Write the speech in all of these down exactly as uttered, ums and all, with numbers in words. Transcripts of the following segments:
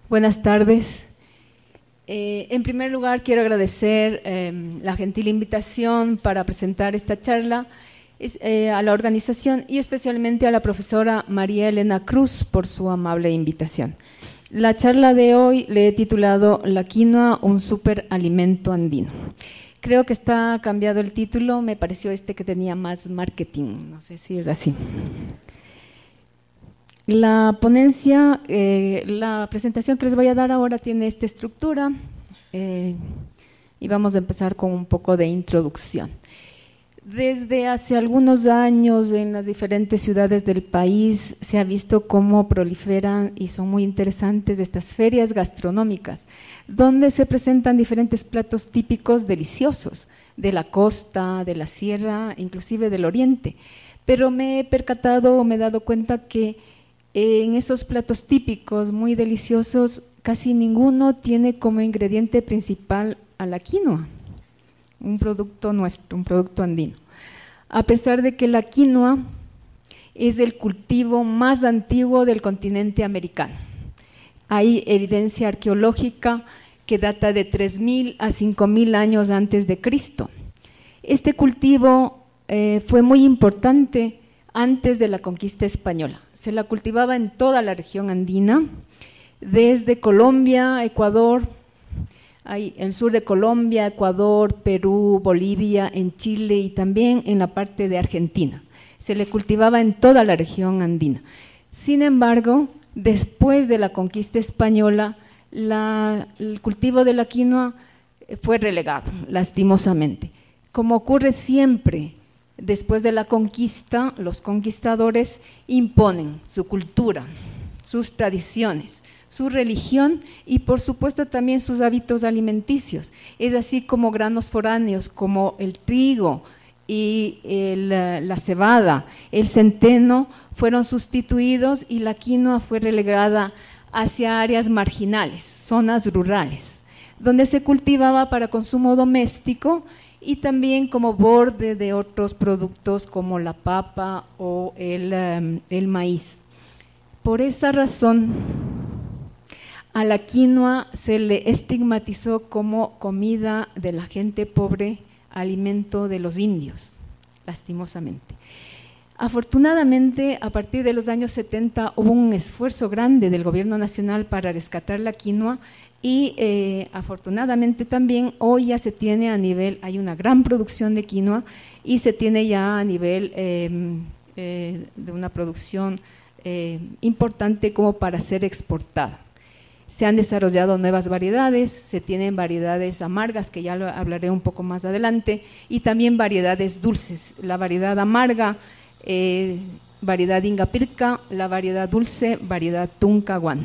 Buenas tardes. Eh, en primer lugar, quiero agradecer eh, la gentil invitación para presentar esta charla es, eh, a la organización y especialmente a la profesora María Elena Cruz por su amable invitación. La charla de hoy le he titulado La quinoa, un superalimento andino. Creo que está cambiado el título, me pareció este que tenía más marketing, no sé si es así. La ponencia, eh, la presentación que les voy a dar ahora tiene esta estructura eh, y vamos a empezar con un poco de introducción. Desde hace algunos años en las diferentes ciudades del país se ha visto cómo proliferan y son muy interesantes estas ferias gastronómicas, donde se presentan diferentes platos típicos deliciosos de la costa, de la sierra, inclusive del oriente. Pero me he percatado o me he dado cuenta que en esos platos típicos muy deliciosos, casi ninguno tiene como ingrediente principal a la quinoa, un producto nuestro, un producto andino. A pesar de que la quinoa es el cultivo más antiguo del continente americano. Hay evidencia arqueológica que data de tres mil a cinco mil años antes de Cristo. Este cultivo eh, fue muy importante antes de la conquista española. Se la cultivaba en toda la región andina, desde Colombia, Ecuador, hay en el sur de Colombia, Ecuador, Perú, Bolivia, en Chile y también en la parte de Argentina. Se le cultivaba en toda la región andina. Sin embargo, después de la conquista española, la, el cultivo de la quinoa fue relegado, lastimosamente. Como ocurre siempre, después de la conquista, los conquistadores imponen su cultura, sus tradiciones, su religión y por supuesto también sus hábitos alimenticios. Es así como granos foráneos como el trigo y el, la cebada, el centeno fueron sustituidos y la quinoa fue relegada hacia áreas marginales, zonas rurales, donde se cultivaba para consumo doméstico y también como borde de otros productos como la papa o el, um, el maíz. Por esa razón, a la quinoa se le estigmatizó como comida de la gente pobre, alimento de los indios, lastimosamente. Afortunadamente, a partir de los años setenta hubo un esfuerzo grande del gobierno nacional para rescatar la quinoa y eh, afortunadamente también hoy ya se tiene a nivel, hay una gran producción de quinoa y se tiene ya a nivel eh, eh, de una producción eh, importante como para ser exportada. Se han desarrollado nuevas variedades, se tienen variedades amargas, que ya lo hablaré un poco más adelante, y también variedades dulces, la variedad amarga, eh, variedad ingapirca, la variedad dulce, variedad tuncahuán.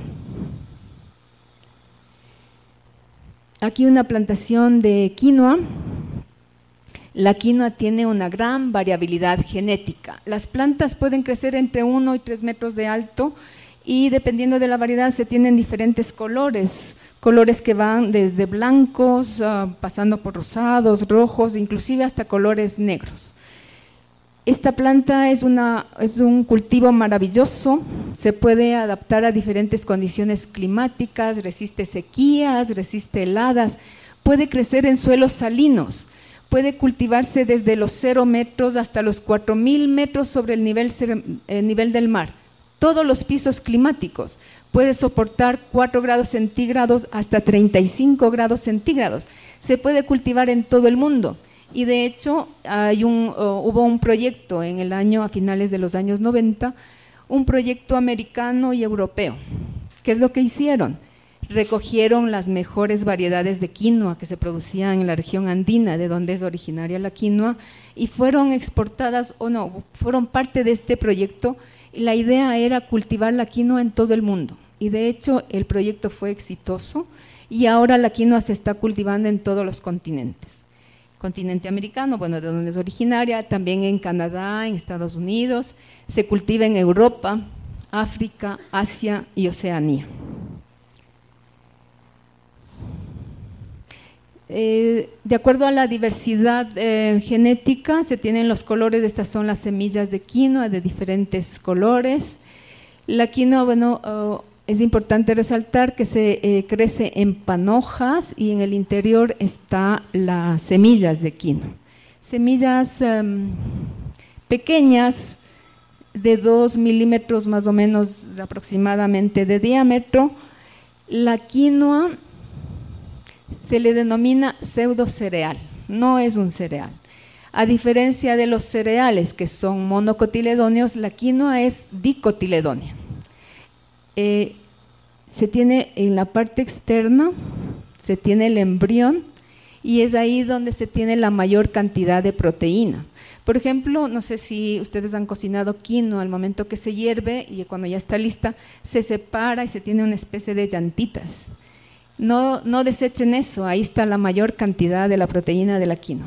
Aquí una plantación de quinoa. La quinoa tiene una gran variabilidad genética. Las plantas pueden crecer entre uno y tres metros de alto y dependiendo de la variedad se tienen diferentes colores, colores que van desde blancos, uh, pasando por rosados, rojos, inclusive hasta colores negros. Esta planta es, una, es un cultivo maravilloso, se puede adaptar a diferentes condiciones climáticas, resiste sequías, resiste heladas, puede crecer en suelos salinos, puede cultivarse desde los cero metros hasta los cuatro mil metros sobre el nivel, el nivel del mar, todos los pisos climáticos, puede soportar cuatro grados centígrados hasta treinta y cinco grados centígrados, se puede cultivar en todo el mundo. Y de hecho hay un, uh, hubo un proyecto en el año, a finales de los años noventa, un proyecto americano y europeo. ¿Qué es lo que hicieron? Recogieron las mejores variedades de quinoa que se producían en la región andina, de donde es originaria la quinoa, y fueron exportadas, o no, fueron parte de este proyecto. Y la idea era cultivar la quinoa en todo el mundo. Y de hecho el proyecto fue exitoso y ahora la quinoa se está cultivando en todos los continentes. Continente americano, bueno, de donde es originaria, también en Canadá, en Estados Unidos, se cultiva en Europa, África, Asia y Oceanía. Eh, de acuerdo a la diversidad eh, genética, se tienen los colores, estas son las semillas de quinoa de diferentes colores. La quinoa, bueno, uh, es importante resaltar que se eh, crece en panojas y en el interior está las semillas de quinoa. Semillas um, pequeñas de dos milímetros más o menos aproximadamente de diámetro. La quinoa se le denomina pseudocereal, no es un cereal. A diferencia de los cereales que son monocotiledóneos, la quinoa es dicotiledónea. Eh, se tiene en la parte externa, se tiene el embrión y es ahí donde se tiene la mayor cantidad de proteína. Por ejemplo, no sé si ustedes han cocinado quinoa, al momento que se hierve y cuando ya está lista, se separa y se tiene una especie de llantitas. No, no desechen eso, ahí está la mayor cantidad de la proteína de la quinoa.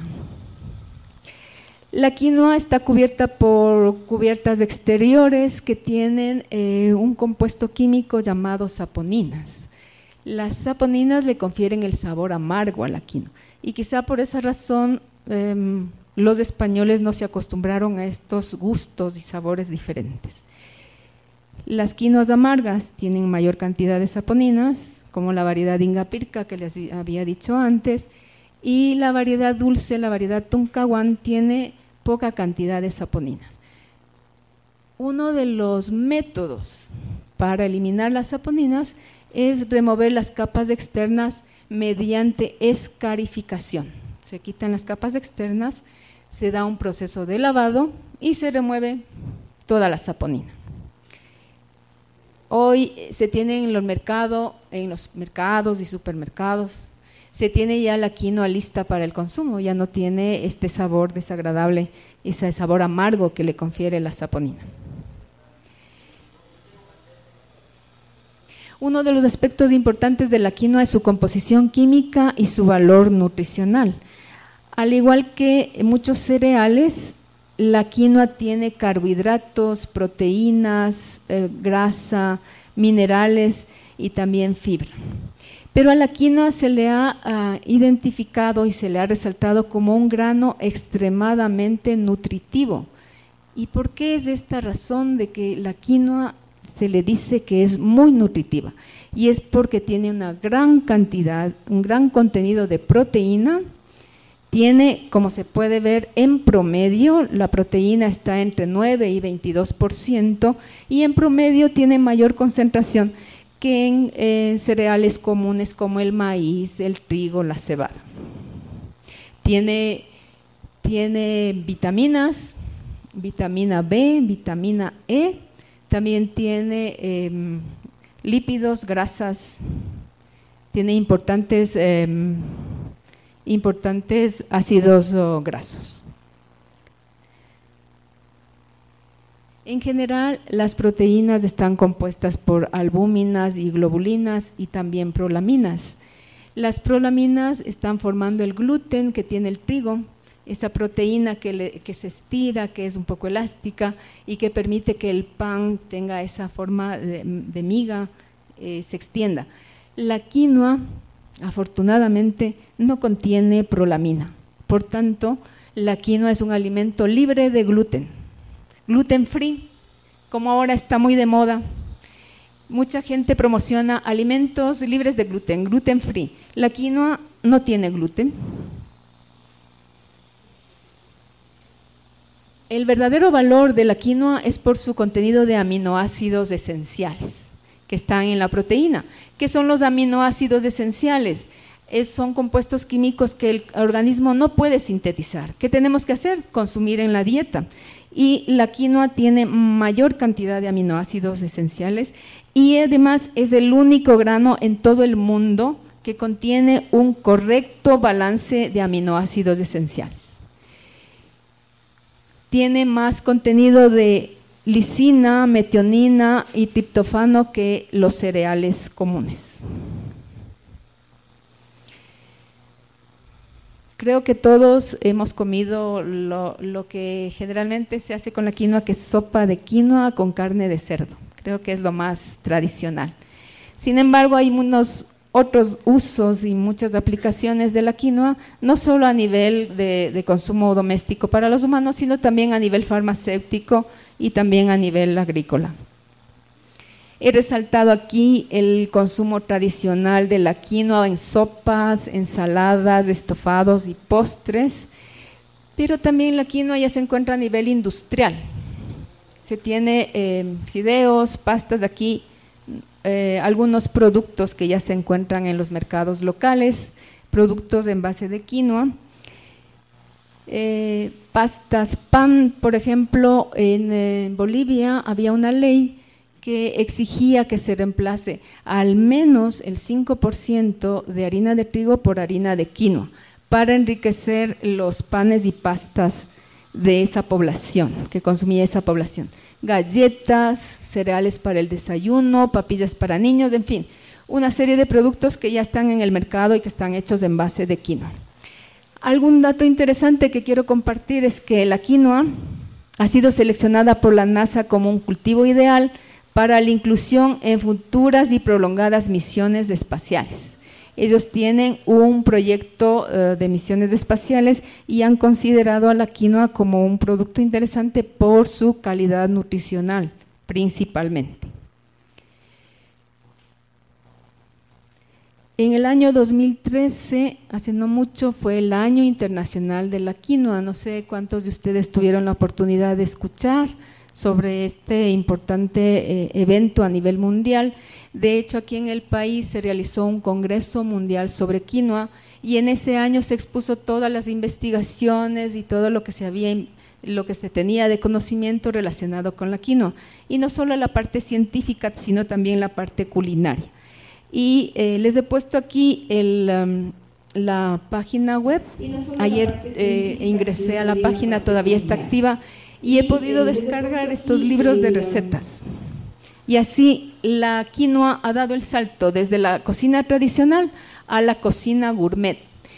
La quinoa está cubierta por cubiertas exteriores que tienen eh, un compuesto químico llamado saponinas. Las saponinas le confieren el sabor amargo a la quinoa y quizá por esa razón eh, los españoles no se acostumbraron a estos gustos y sabores diferentes. Las quinoas amargas tienen mayor cantidad de saponinas, como la variedad Ingapirca que les había dicho antes, y la variedad dulce, la variedad Tuncahuán, tiene poca cantidad de saponinas. Uno de los métodos para eliminar las saponinas es remover las capas externas mediante escarificación. Se quitan las capas externas, se da un proceso de lavado y se remueve toda la saponina. Hoy se tiene en los mercados, en los mercados y supermercados, se tiene ya la quinoa lista para el consumo, ya no tiene este sabor desagradable, ese sabor amargo que le confiere la saponina. Uno de los aspectos importantes de la quinoa es su composición química y su valor nutricional. Al igual que muchos cereales, la quinoa tiene carbohidratos, proteínas, eh, grasa, minerales y también fibra. Pero a la quinoa se le ha uh, identificado y se le ha resaltado como un grano extremadamente nutritivo. ¿Y por qué es esta razón de que la quinoa se le dice que es muy nutritiva? Y es porque tiene una gran cantidad, un gran contenido de proteína. Tiene, como se puede ver, en promedio, la proteína está entre nueve y veintidós por ciento y en promedio tiene mayor concentración que en eh, cereales comunes como el maíz, el trigo, la cebada. Tiene, tiene vitaminas, vitamina B, vitamina E, también tiene eh, lípidos, grasas, tiene importantes, eh, importantes ácidos oh, grasos. En general, las proteínas están compuestas por albúminas y globulinas y también prolaminas. Las prolaminas están formando el gluten que tiene el trigo, esa proteína que, le, que se estira, que es un poco elástica y que permite que el pan tenga esa forma de, de miga, eh, se extienda. La quinoa, afortunadamente, no contiene prolamina, por tanto, la quinoa es un alimento libre de gluten. Gluten free, como ahora está muy de moda, mucha gente promociona alimentos libres de gluten, gluten free. La quinoa no tiene gluten. El verdadero valor de la quinoa es por su contenido de aminoácidos esenciales que están en la proteína. ¿Qué son los aminoácidos esenciales? Es, son compuestos químicos que el organismo no puede sintetizar. ¿Qué tenemos que hacer? Consumir en la dieta. Y la quinoa tiene mayor cantidad de aminoácidos esenciales y además es el único grano en todo el mundo que contiene un correcto balance de aminoácidos esenciales. Tiene más contenido de lisina, metionina y triptófano que los cereales comunes. Creo que todos hemos comido lo, lo que generalmente se hace con la quinoa, que es sopa de quinoa con carne de cerdo. Creo que es lo más tradicional. Sin embargo, hay unos otros usos y muchas aplicaciones de la quinoa, no solo a nivel de, de consumo doméstico para los humanos, sino también a nivel farmacéutico y también a nivel agrícola. He resaltado aquí el consumo tradicional de la quinoa en sopas, ensaladas, estofados y postres, pero también la quinoa ya se encuentra a nivel industrial. Se tiene eh, fideos, pastas de aquí, eh, algunos productos que ya se encuentran en los mercados locales, productos en base de quinoa. Eh, pastas, pan, por ejemplo, en eh, Bolivia había una ley que exigía que se reemplace al menos el cinco por ciento de harina de trigo por harina de quinoa para enriquecer los panes y pastas de esa población, que consumía esa población. Galletas, cereales para el desayuno, papillas para niños, en fin, una serie de productos que ya están en el mercado y que están hechos en base de quinoa. Algún dato interesante que quiero compartir es que la quinoa ha sido seleccionada por la NASA como un cultivo ideal para la inclusión en futuras y prolongadas misiones espaciales. Ellos tienen un proyecto uh, de misiones espaciales y han considerado a la quinoa como un producto interesante por su calidad nutricional, principalmente. En el año dos mil trece, hace no mucho, fue el Año Internacional de la Quinoa. No sé cuántos de ustedes tuvieron la oportunidad de escuchar sobre este importante eh, evento a nivel mundial. De hecho, aquí en el país se realizó un congreso mundial sobre quinoa y en ese año se expuso todas las investigaciones y todo lo que se había, lo que se tenía de conocimiento relacionado con la quinoa. Y no solo la parte científica, sino también la parte culinaria. Y eh, les he puesto aquí el, um, la página web. Ayer eh, ingresé a la página, todavía está activa. Y he podido descargar estos libros de recetas. Y así la quinoa ha dado el salto desde la cocina tradicional a la cocina gourmet.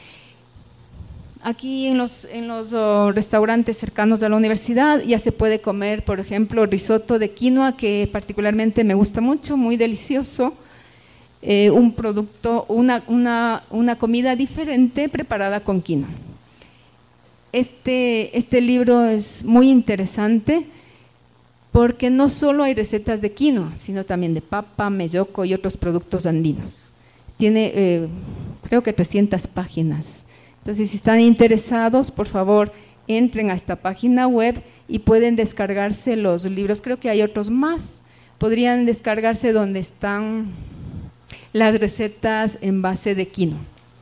Aquí en los, en los oh, restaurantes cercanos a la universidad ya se puede comer, por ejemplo, risotto de quinoa, que particularmente me gusta mucho, muy delicioso. Eh, un producto, una, una, una comida diferente preparada con quinoa. Este, este libro es muy interesante porque no solo hay recetas de quinoa, sino también de papa, melloco y otros productos andinos. Tiene eh, creo que trescientas páginas. Entonces, si están interesados, por favor, entren a esta página web y pueden descargarse los libros. Creo que hay otros más. Podrían descargarse donde están las recetas en base de quinoa.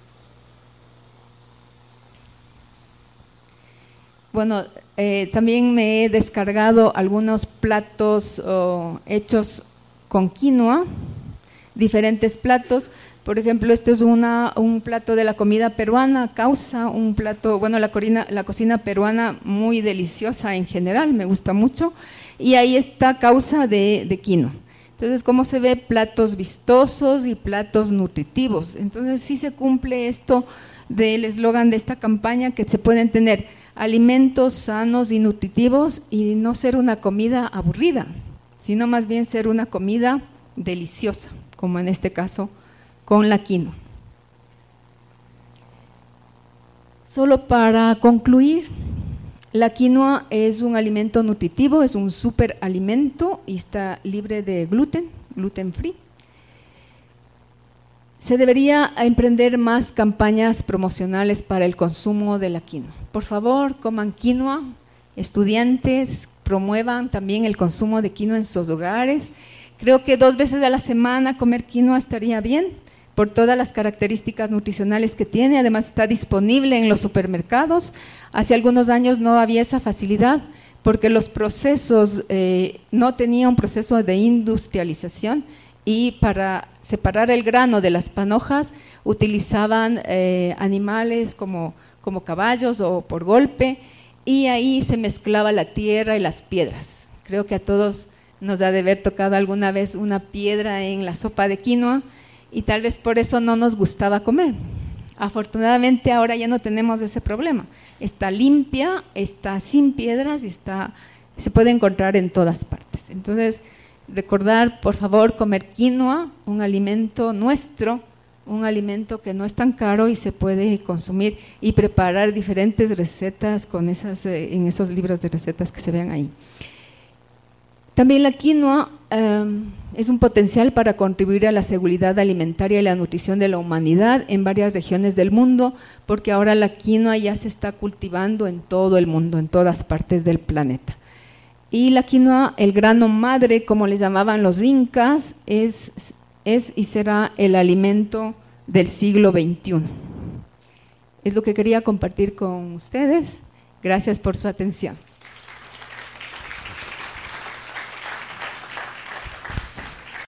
Bueno, eh, también me he descargado algunos platos oh, hechos con quinoa, diferentes platos. Por ejemplo, este es una, un plato de la comida peruana, causa, un plato, bueno, la, corina, la cocina peruana muy deliciosa en general, me gusta mucho, y ahí está causa de, de quinoa. Entonces, ¿cómo se ve? Platos vistosos y platos nutritivos. Entonces, sí se cumple esto del eslogan de esta campaña, que se pueden tener alimentos sanos y nutritivos y no ser una comida aburrida, sino más bien ser una comida deliciosa, como en este caso con la quinoa. Solo para concluir, la quinoa es un alimento nutritivo, es un superalimento y está libre de gluten, gluten free. Se debería emprender más campañas promocionales para el consumo de la quinoa. Por favor, coman quinoa, estudiantes, promuevan también el consumo de quinoa en sus hogares. Creo que dos veces a la semana comer quinoa estaría bien, por todas las características nutricionales que tiene. Además está disponible en los supermercados. Hace algunos años no había esa facilidad porque los procesos, eh, no tenía un proceso de industrialización y para separar el grano de las panojas utilizaban eh, animales como, como caballos o por golpe, y ahí se mezclaba la tierra y las piedras. Creo que a todos nos ha de haber tocado alguna vez una piedra en la sopa de quinoa, y tal vez por eso no nos gustaba comer. Afortunadamente ahora ya no tenemos ese problema. Está limpia, está sin piedras y está, se puede encontrar en todas partes. Entonces, recordar, por favor, comer quinoa, un alimento nuestro, un alimento que no es tan caro y se puede consumir, y preparar diferentes recetas con esas, en esos libros de recetas que se vean ahí. También la quinoa eh, es un potencial para contribuir a la seguridad alimentaria y la nutrición de la humanidad en varias regiones del mundo, porque ahora la quinoa ya se está cultivando en todo el mundo, en todas partes del planeta. Y la quinoa, el grano madre, como le llamaban los incas, es, es y será el alimento del siglo veintiuno. Es lo que quería compartir con ustedes. Gracias por su atención.